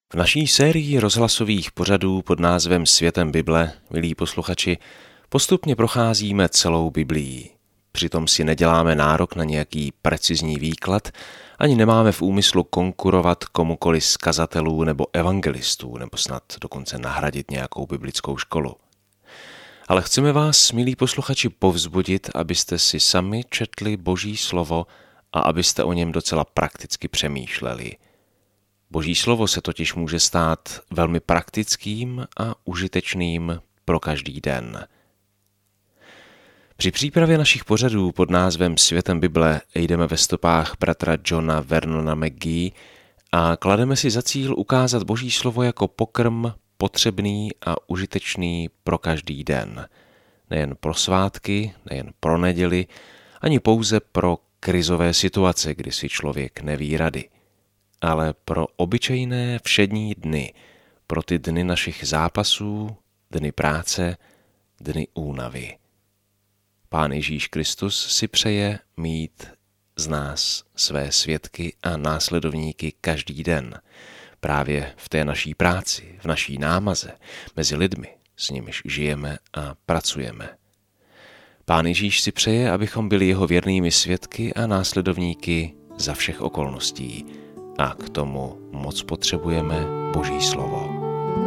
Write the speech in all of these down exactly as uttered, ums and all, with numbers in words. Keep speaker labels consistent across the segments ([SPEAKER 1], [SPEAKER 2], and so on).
[SPEAKER 1] V naší sérii rozhlasových pořadů pod názvem Světem Bible, milí posluchači, postupně procházíme celou Biblií. Přitom si neděláme nárok na nějaký precizní výklad, ani nemáme v úmyslu konkurovat komukoli z kazatelů nebo evangelistů, nebo snad dokonce nahradit nějakou biblickou školu. Ale chceme vás, milí posluchači, povzbudit, abyste si sami četli Boží slovo a abyste o něm docela prakticky přemýšleli. Boží slovo se totiž může stát velmi praktickým a užitečným pro každý den. Při přípravě našich pořadů pod názvem Světem Bible jdeme ve stopách bratra Johna Vernona McGee a klademe si za cíl ukázat Boží slovo jako pokrm potřebný a užitečný pro každý den. Nejen pro svátky, nejen pro neděli, ani pouze pro krizové situace, kdy si člověk neví rady, ale pro obyčejné všední dny, pro ty dny našich zápasů, dny práce, dny únavy. Pán Ježíš Kristus si přeje mít z nás své svědky a následovníky každý den, právě v té naší práci, v naší námaze, mezi lidmi, s nimiž žijeme a pracujeme. Pán Ježíš si přeje, abychom byli jeho věrnými svědky a následovníky za všech okolností, a k tomu moc potřebujeme Boží slovo.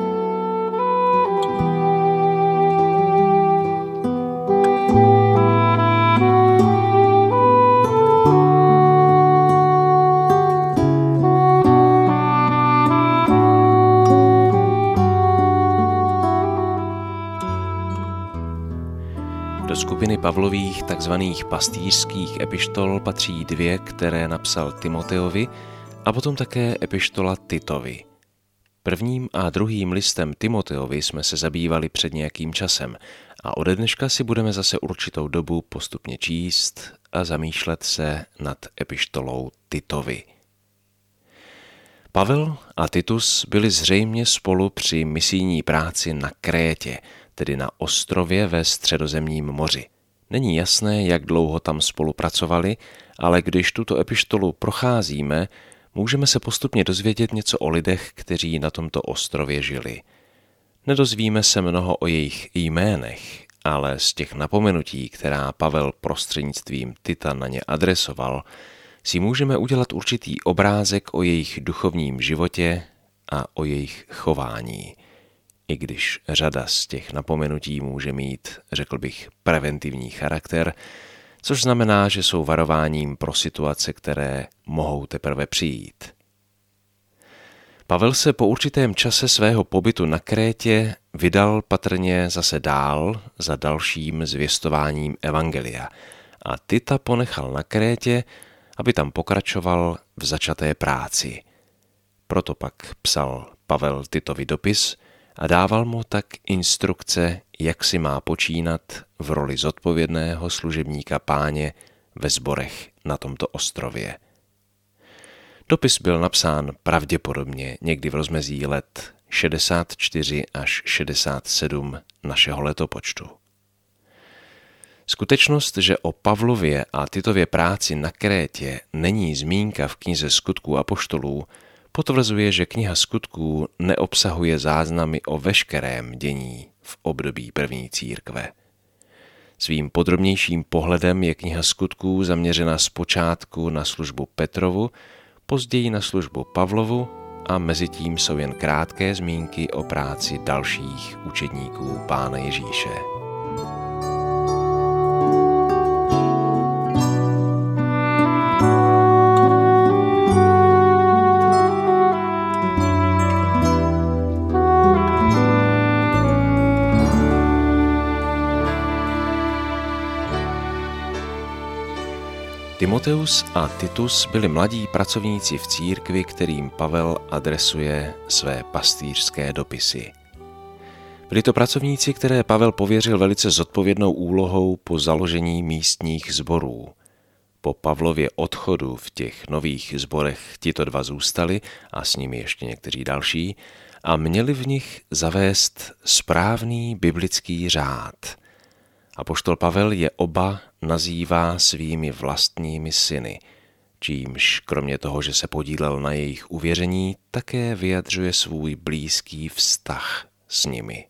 [SPEAKER 1] Do skupiny Pavlových takzvaných pastýřských epištol patří dvě, které napsal Timoteovi, a potom také epištola Titovi. Prvním a druhým listem Timoteovi jsme se zabývali před nějakým časem a ode dneška si budeme zase určitou dobu postupně číst a zamýšlet se nad epištolou Titovi. Pavel a Titus byli zřejmě spolu při misijní práci na Krétě, tedy na ostrově ve Středozemním moři. Není jasné, jak dlouho tam spolupracovali, ale když tuto epištolu procházíme, můžeme se postupně dozvědět něco o lidech, kteří na tomto ostrově žili. Nedozvíme se mnoho o jejich jménech, ale z těch napomenutí, která Pavel prostřednictvím Tita na ně adresoval, si můžeme udělat určitý obrázek o jejich duchovním životě a o jejich chování. I když řada z těch napomenutí může mít, řekl bych, preventivní charakter, což znamená, že jsou varováním pro situace, které mohou teprve přijít. Pavel se po určitém čase svého pobytu na Krétě vydal patrně zase dál za dalším zvěstováním evangelia a Tita ponechal na Krétě, aby tam pokračoval v začaté práci. Proto pak psal Pavel Titovi dopis a dával mu tak instrukce, jak si má počínat v roli zodpovědného služebníka Páně ve sborech na tomto ostrově. Dopis byl napsán pravděpodobně někdy v rozmezí let šedesát čtyři až šedesát sedm našeho letopočtu. Skutečnost, že o Pavlově a Titově práci na Krétě není zmínka v knize Skutků apoštolů, potvrzuje, že kniha Skutků neobsahuje záznamy o veškerém dění v období první církve. Svým podrobnějším pohledem je kniha Skutků zaměřena zpočátku na službu Petrovu, později na službu Pavlovu a mezitím jsou jen krátké zmínky o práci dalších učedníků Pána Ježíše. Timoteus a Titus byli mladí pracovníci v církvi, kterým Pavel adresuje své pastýřské dopisy. Byli to pracovníci, které Pavel pověřil velice zodpovědnou úlohou po založení místních sborů. Po Pavlově odchodu v těch nových sborech tito dva zůstali a s nimi ještě někteří další a měli v nich zavést správný biblický řád. Apoštol Pavel je oba nazývá svými vlastními syny, čímž kromě toho, že se podílel na jejich uvěření, také vyjadřuje svůj blízký vztah s nimi.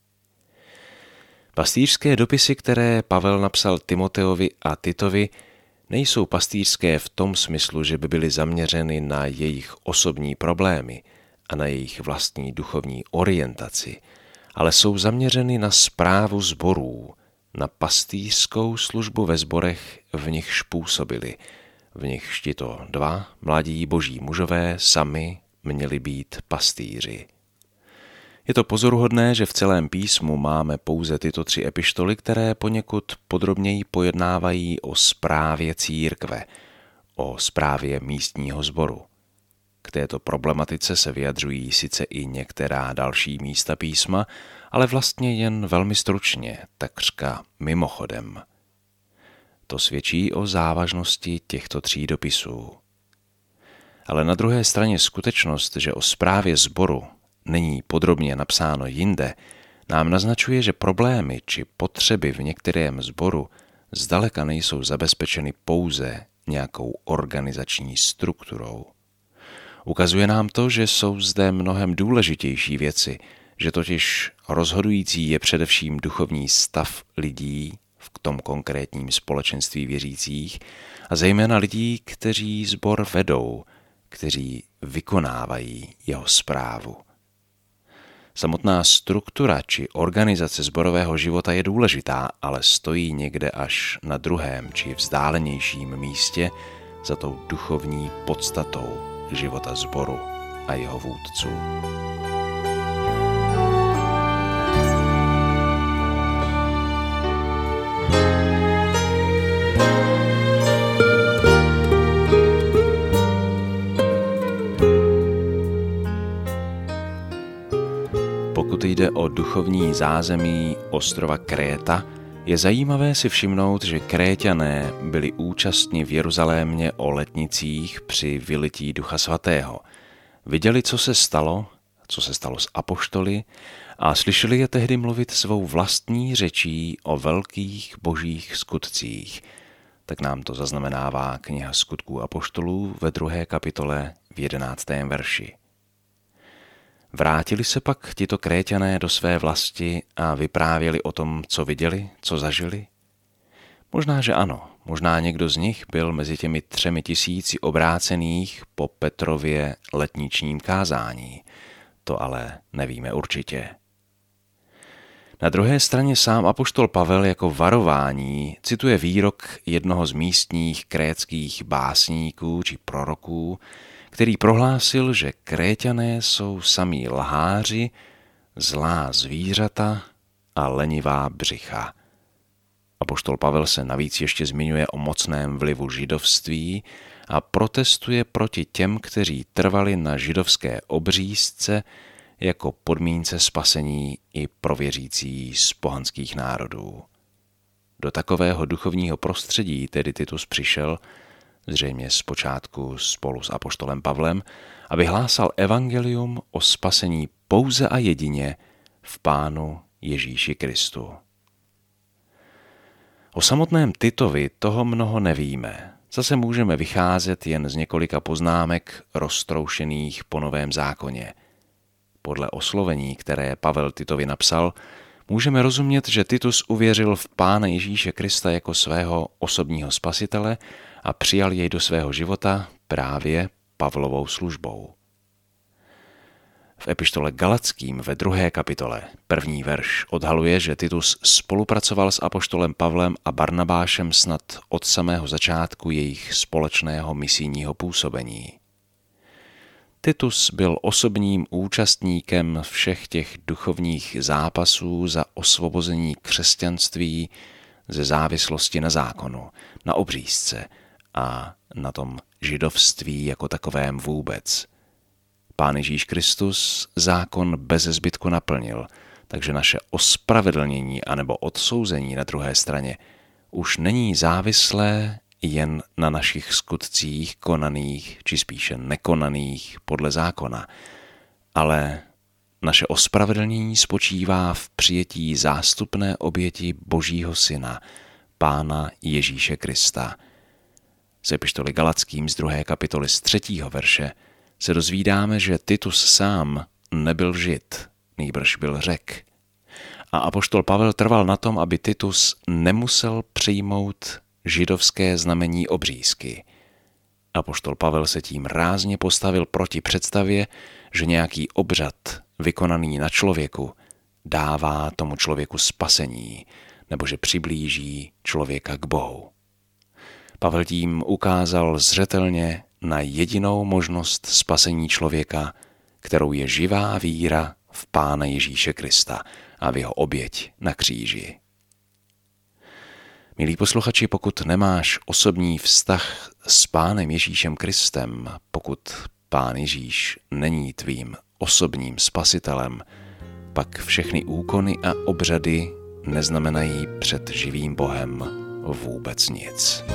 [SPEAKER 1] Pastýřské dopisy, které Pavel napsal Timoteovi a Titovi, nejsou pastýřské v tom smyslu, že by byly zaměřeny na jejich osobní problémy a na jejich vlastní duchovní orientaci, ale jsou zaměřeny na správu sborů, na pastýřskou službu ve sborech, v nichž působili, v nichž tito dva mladí boží mužové sami měli být pastýři. Je to pozoruhodné, že v celém písmu máme pouze tyto tři epištoly, které poněkud podrobněji pojednávají o správě církve, o správě místního sboru. K této problematice se vyjadřují sice i některá další místa písma, ale vlastně jen velmi stručně, takřka mimochodem. To svědčí o závažnosti těchto tří dopisů. Ale na druhé straně skutečnost, že o správě sboru není podrobně napsáno jinde, nám naznačuje, že problémy či potřeby v některém sboru zdaleka nejsou zabezpečeny pouze nějakou organizační strukturou. Ukazuje nám to, že jsou zde mnohem důležitější věci, že totiž rozhodující je především duchovní stav lidí v tom konkrétním společenství věřících a zejména lidí, kteří sbor vedou, kteří vykonávají jeho správu. Samotná struktura či organizace sborového života je důležitá, ale stojí někde až na druhém či vzdálenějším místě za tou duchovní podstatou života sboru a jeho vůdců. Pokud jde o duchovní zázemí ostrova Kréta, je zajímavé si všimnout, že Kréťané byli účastni v Jeruzalémě o letnicích při vylití Ducha Svatého. Viděli, co se stalo, co se stalo s apoštoly a slyšeli je tehdy mluvit svou vlastní řečí o velkých božích skutcích. Tak nám to zaznamenává kniha Skutků apoštolů ve druhé kapitole v jedenáctém verši. Vrátili se pak tito Kréťané do své vlasti a vyprávěli o tom, co viděli, co zažili? Možná, že ano. Možná někdo z nich byl mezi těmi třemi tisíci obrácených po Petrově letničním kázání. To ale nevíme určitě. Na druhé straně sám apoštol Pavel jako varování cituje výrok jednoho z místních krétských básníků či proroků, který prohlásil, že Kréťané jsou samí lháři, zlá zvířata a lenivá břicha. Apoštol Pavel se navíc ještě zmiňuje o mocném vlivu židovství a protestuje proti těm, kteří trvali na židovské obřízce jako podmínce spasení i pro věřící z pohanských národů. Do takového duchovního prostředí tedy Titus přišel, zřejmě zpočátku spolu s apoštolem Pavlem, aby hlásal evangelium o spasení pouze a jedině v Pánu Ježíši Kristu. O samotném Titovi toho mnoho nevíme. Zase můžeme vycházet jen z několika poznámek roztroušených po Novém zákoně. Podle oslovení, které Pavel Titovi napsal, můžeme rozumět, že Titus uvěřil v Pána Ježíše Krista jako svého osobního spasitele a přijal jej do svého života právě Pavlovou službou. V epištole Galatským ve druhé kapitole, první verš, odhaluje, že Titus spolupracoval s apoštolem Pavlem a Barnabášem snad od samého začátku jejich společného misijního působení. Titus byl osobním účastníkem všech těch duchovních zápasů za osvobození křesťanství ze závislosti na zákonu, na obřízce a na tom židovství jako takovém vůbec. Pán Ježíš Kristus zákon beze zbytku naplnil, takže naše ospravedlnění anebo odsouzení na druhé straně už není závislé jen na našich skutcích konaných, či spíše nekonaných podle zákona, ale naše ospravedlnění spočívá v přijetí zástupné oběti Božího Syna, Pána Ježíše Krista. Z epištoly Galackým z druhé kapitoly z třetího verše se dozvídáme, že Titus sám nebyl Žid, nýbrž byl Řek. A apoštol Pavel trval na tom, aby Titus nemusel přijmout židovské znamení obřízky. Apoštol Pavel se tím rázně postavil proti představě, že nějaký obřad vykonaný na člověku dává tomu člověku spasení, nebo že přiblíží člověka k Bohu. Pavel tím ukázal zřetelně na jedinou možnost spasení člověka, kterou je živá víra v Pána Ježíše Krista a v jeho oběť na kříži. Milí posluchači, pokud nemáš osobní vztah s Pánem Ježíšem Kristem, pokud Pán Ježíš není tvým osobním spasitelem, pak všechny úkony a obřady neznamenají před živým Bohem vůbec nic.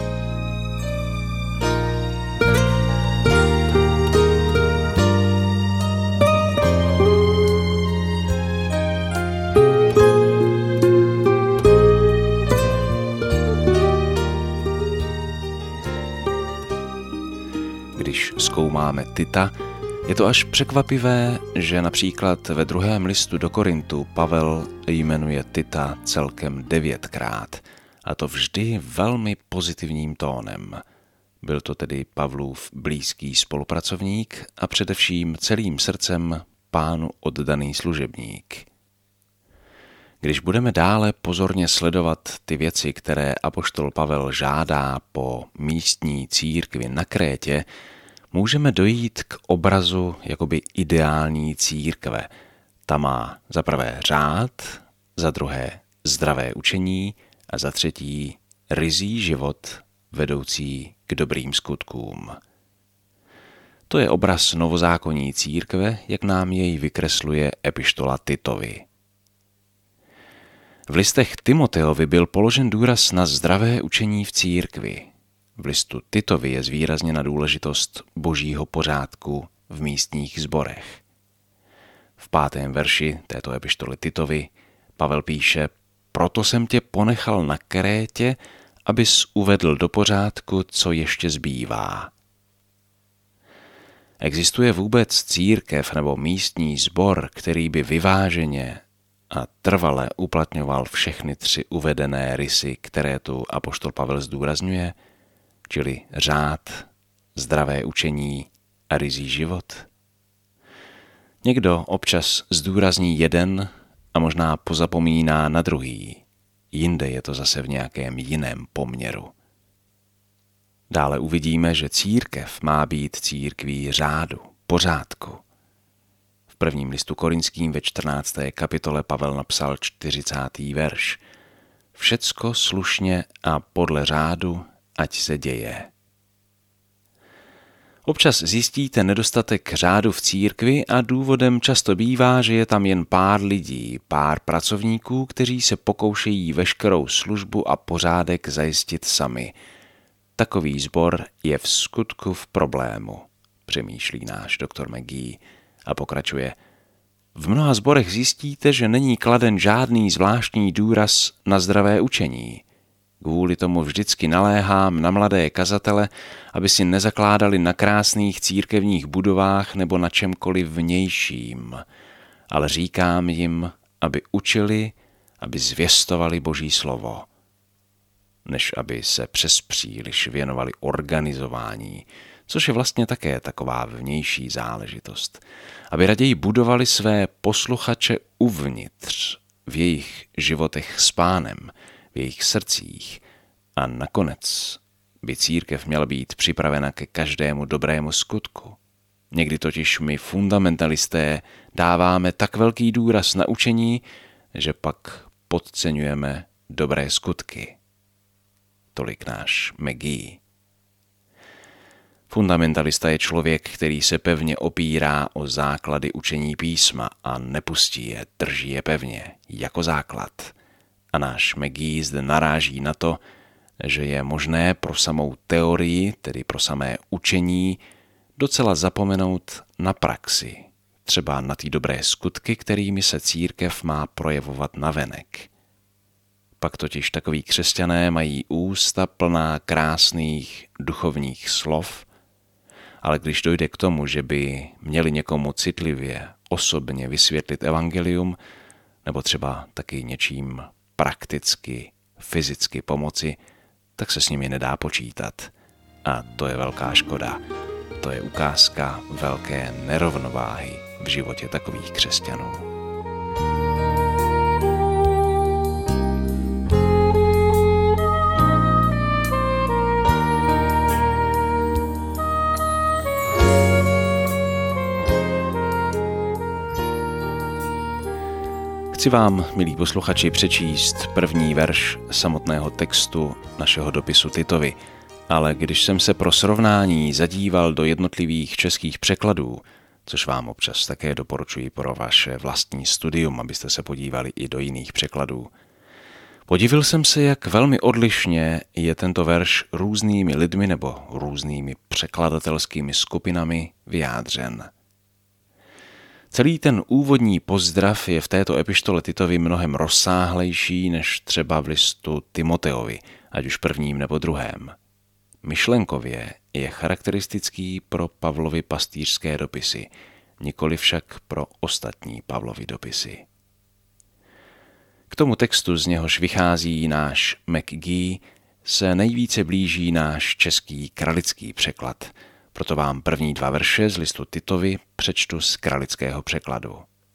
[SPEAKER 1] Když zkoumáme Tita, je to až překvapivé, že například ve druhém listu do Korintu Pavel jmenuje Tita celkem devětkrát, a to vždy velmi pozitivním tónem. Byl to tedy Pavlův blízký spolupracovník a především celým srdcem Pánu oddaný služebník. Když budeme dále pozorně sledovat ty věci, které apoštol Pavel žádá po místní církvi na Krétě, můžeme dojít k obrazu jakoby ideální církve. Ta má za prvé řád, za druhé zdravé učení a za třetí ryzí život vedoucí k dobrým skutkům. To je obraz novozákonní církve, jak nám jej vykresluje epištola Titovi. V listech Timoteovi byl položen důraz na zdravé učení v církvi. V listu Titovi je zvýrazněna důležitost božího pořádku v místních sborech. V pátém verši této epištoly Titovi Pavel píše: Proto jsem tě ponechal na Krétě, abys uvedl do pořádku, co ještě zbývá. Existuje vůbec církev nebo místní sbor, který by vyváženě a trvale uplatňoval všechny tři uvedené rysy, které tu apoštol Pavel zdůrazňuje, čili řád, zdravé učení a ryzí život? Někdo občas zdůrazní jeden a možná pozapomíná na druhý, jinde je to zase v nějakém jiném poměru. Dále uvidíme, že církev má být církví řádu, pořádku. V prvním listu Korinským ve čtrnácté kapitole Pavel napsal čtyřicátý verš. Všecko slušně a podle řádu, ať se děje. Občas zjistíte nedostatek řádu v církvi a důvodem často bývá, že je tam jen pár lidí, pár pracovníků, kteří se pokoušejí veškerou službu a pořádek zajistit sami. Takový sbor je v skutku v problému, přemýšlí náš doktor McGee a pokračuje. V mnoha sborech zjistíte, že není kladen žádný zvláštní důraz na zdravé učení. Kvůli tomu vždycky naléhám na mladé kazatele, aby si nezakládali na krásných církevních budovách nebo na čemkoliv vnějším, ale říkám jim, aby učili, aby zvěstovali Boží slovo, než aby se přes příliš věnovali organizování, což je vlastně také taková vnější záležitost, aby raději budovali své posluchače uvnitř, v jejich životech s Pánem, v jejich srdcích, a nakonec by církev měla být připravena ke každému dobrému skutku. Někdy totiž my fundamentalisté dáváme tak velký důraz na učení, že pak podceňujeme dobré skutky. Tolik náš McGee. Fundamentalista je člověk, který se pevně opírá o základy učení písma a nepustí je, drží je pevně, jako základ. A náš McGee zde naráží na to, že je možné pro samou teorii, tedy pro samé učení, docela zapomenout na praxi, třeba na ty dobré skutky, kterými se církev má projevovat navenek. Pak totiž takoví křesťané mají ústa plná krásných duchovních slov, ale když dojde k tomu, že by měli někomu citlivě, osobně vysvětlit evangelium, nebo třeba taky něčím prakticky, fyzicky pomoci, tak se s nimi nedá počítat. A to je velká škoda. To je ukázka velké nerovnováhy v životě takových křesťanů. Chci vám, milí posluchači, přečíst první verš samotného textu našeho dopisu Titovi, ale když jsem se pro srovnání zadíval do jednotlivých českých překladů, což vám občas také doporučuji pro vaše vlastní studium, abyste se podívali i do jiných překladů, podivil jsem se, jak velmi odlišně je tento verš různými lidmi nebo různými překladatelskými skupinami vyjádřen. Celý ten úvodní pozdrav je v této epištole Titovi mnohem rozsáhlejší než třeba v listu Timoteovi, ať už prvním nebo druhém. Myšlenkově je charakteristický pro Pavlovy pastýřské dopisy, nikoli však pro ostatní Pavlovy dopisy. K tomu textu, z něhož vychází náš McGee, se nejvíce blíží náš český kralický překlad, proto vám první dva verše z listu Titovi přečtu z kralického překladu.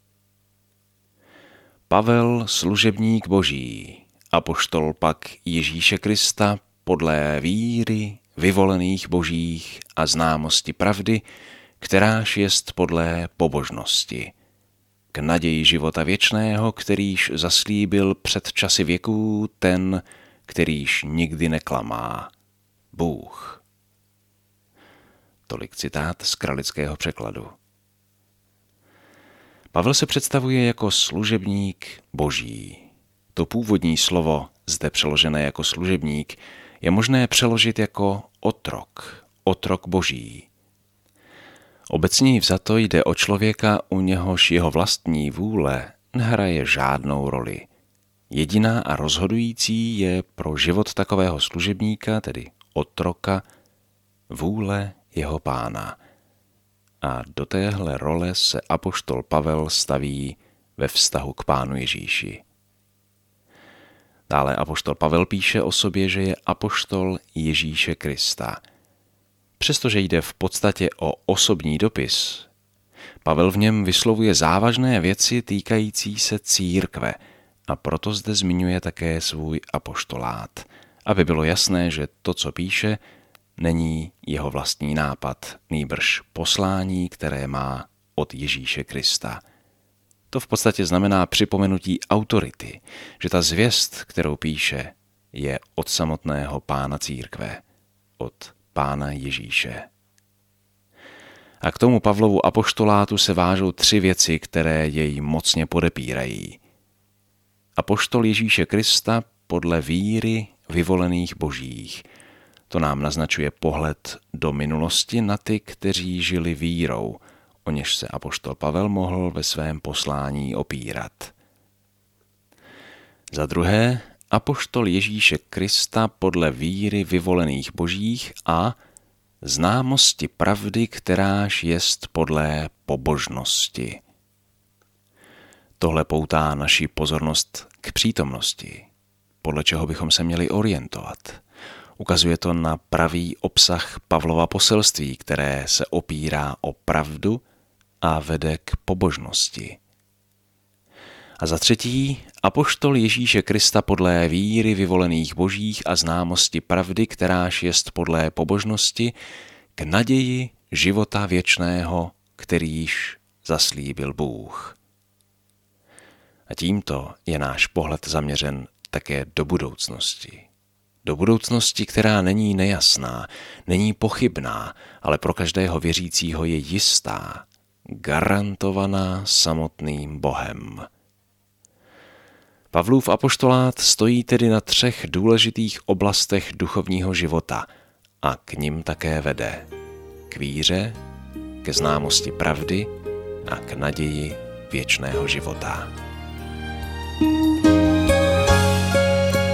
[SPEAKER 1] Pavel, služebník Boží, apoštol pak Ježíše Krista podle víry vyvolených Božích a známosti pravdy, kteráž jest podle pobožnosti, k naději života věčného, kterýž zaslíbil před časy věků ten, kterýž nikdy neklamá, Bůh. Tolik citát z kralického překladu. Pavel se představuje jako služebník Boží. To původní slovo, zde přeložené jako služebník, je možné přeložit jako otrok, otrok Boží. Obecně vzato jde o člověka, u něhož jeho vlastní vůle nehraje žádnou roli. Jediná a rozhodující je pro život takového služebníka, tedy otroka, vůle jeho Pána. A do téhle role se apoštol Pavel staví ve vztahu k Pánu Ježíši. Dále apoštol Pavel píše o sobě, že je apoštol Ježíše Krista. Přestože jde v podstatě o osobní dopis, Pavel v něm vyslovuje závažné věci týkající se církve a proto zde zmiňuje také svůj apoštolát, aby bylo jasné, že to, co píše, není jeho vlastní nápad, nýbrž poslání, které má od Ježíše Krista. To v podstatě znamená připomenutí autority, že ta zvěst, kterou píše, je od samotného Pána církve, od Pána Ježíše. A k tomu Pavlovu apoštolátu se vážou tři věci, které jej mocně podepírají. Apoštol Ježíše Krista podle víry vyvolených Božích. To nám naznačuje pohled do minulosti na ty, kteří žili vírou, o něž se apoštol Pavel mohl ve svém poslání opírat. Za druhé, apoštol Ježíše Krista podle víry vyvolených Božích a známosti pravdy, kteráž jest podle pobožnosti. Tohle poutá naši pozornost k přítomnosti, podle čeho bychom se měli orientovat. Ukazuje to na pravý obsah Pavlova poselství, které se opírá o pravdu a vede k pobožnosti. A za třetí, apoštol Ježíše Krista podle víry vyvolených Božích a známosti pravdy, kteráž jest podle pobožnosti, k naději života věčného, kterýž zaslíbil Bůh. A tímto je náš pohled zaměřen také do budoucnosti. Do budoucnosti, která není nejasná, není pochybná, ale pro každého věřícího je jistá, garantovaná samotným Bohem. Pavlův apoštolát stojí tedy na třech důležitých oblastech duchovního života a k nim také vede. K víře, ke známosti pravdy a k naději věčného života.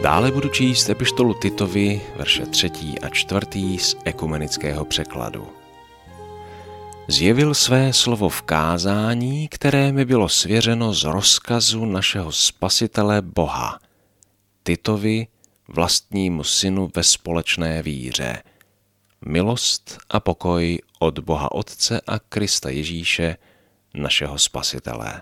[SPEAKER 1] Dále budu číst epištolu Titovi, verše třetí a čtvrtý z ekumenického překladu. Zjevil své slovo v kázání, které mi bylo svěřeno z rozkazu našeho Spasitele Boha, Titovi, vlastnímu synu ve společné víře. Milost a pokoj od Boha Otce a Krista Ježíše, našeho Spasitele.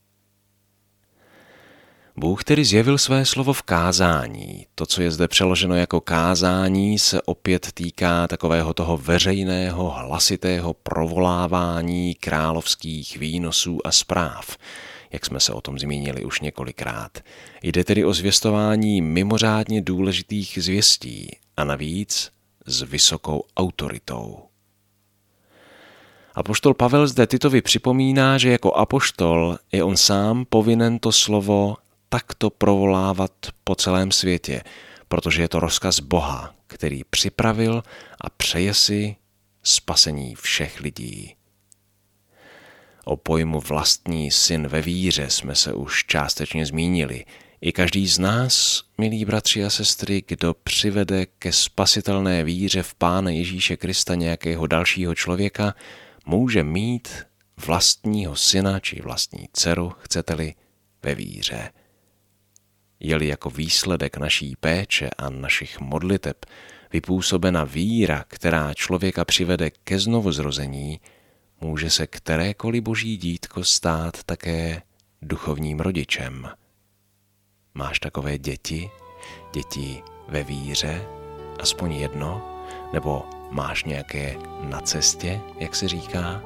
[SPEAKER 1] Bůh tedy zjevil své slovo v kázání. To, co je zde přeloženo jako kázání, se opět týká takového toho veřejného, hlasitého provolávání královských výnosů a zpráv, jak jsme se o tom zmínili už několikrát. Jde tedy o zvěstování mimořádně důležitých zvěstí a navíc s vysokou autoritou. Apoštol Pavel zde Titovi připomíná, že jako apoštol je on sám povinen to slovo takto provolávat po celém světě, protože je to rozkaz Boha, který připravil a přeje si spasení všech lidí. O pojmu vlastní syn ve víře jsme se už částečně zmínili. I každý z nás, milí bratři a sestry, kdo přivede ke spasitelné víře v Pána Ježíše Krista nějakého dalšího člověka, může mít vlastního syna či vlastní dceru, chcete-li, ve víře. Je-li jako výsledek naší péče a našich modliteb vypůsobena víra, která člověka přivede ke znovuzrození, může se kterékoliv boží dítko stát také duchovním rodičem. Máš takové děti, děti ve víře, aspoň jedno, nebo máš nějaké na cestě, jak se říká?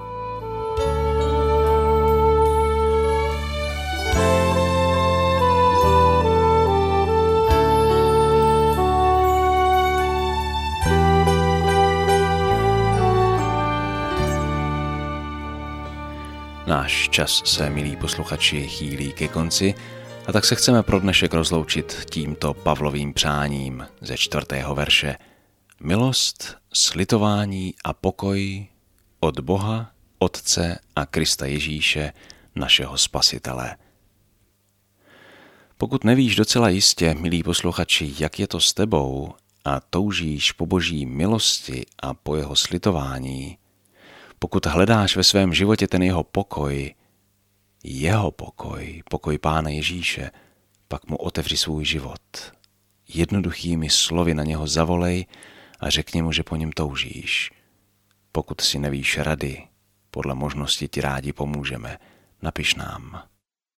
[SPEAKER 1] Náš čas se, milí posluchači, chýlí ke konci a tak se chceme pro dnešek rozloučit tímto Pavlovým přáním ze čtvrtého verše. Milost, slitování a pokoj od Boha, Otce a Krista Ježíše, našeho Spasitele. Pokud nevíš docela jistě, milí posluchači, jak je to s tebou a toužíš po boží milosti a po jeho slitování, pokud hledáš ve svém životě ten jeho pokoj, jeho pokoj, pokoj Pána Ježíše, pak mu otevři svůj život. Jednoduchými slovy na něho zavolej a řekni mu, že po něm toužíš. Pokud si nevíš rady, podle možnosti ti rádi pomůžeme. Napiš nám.